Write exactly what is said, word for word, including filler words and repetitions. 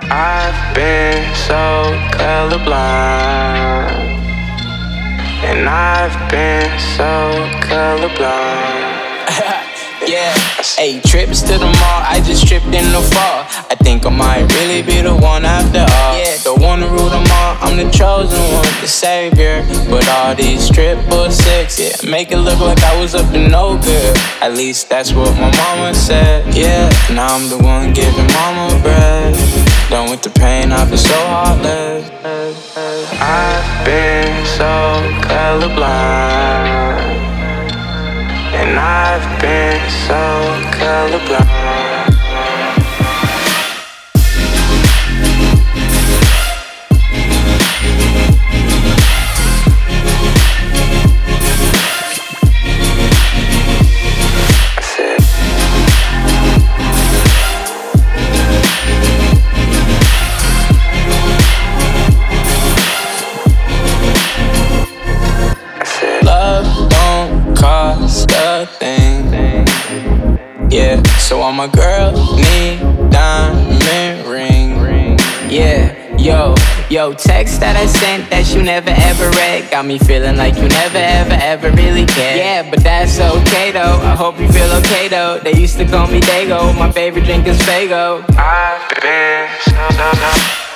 I've been so colorblind, and I've been so colorblind. Yeah, hey, trips to the mall, I just tripped in the fall. I think I might really be the one after all. Yeah, don't wanna rule them all, I'm the chosen one, the savior. But all these triple six, yeah, make it look like I was up to no good. At least that's what my mama said. Yeah, now I'm the one giving mama bread. Done with the pain, I've been so heartless. I've been so colorblind, and I've been so colorblind. Cost a thing, yeah. So all my girls need diamond ring, yeah. Yo, yo, text that I sent that you never ever read got me feeling like you never ever ever really cared. Yeah, but that's okay though. I hope you feel okay though. They used to call me Dago. My favorite drink is Fago. I've been so, so, so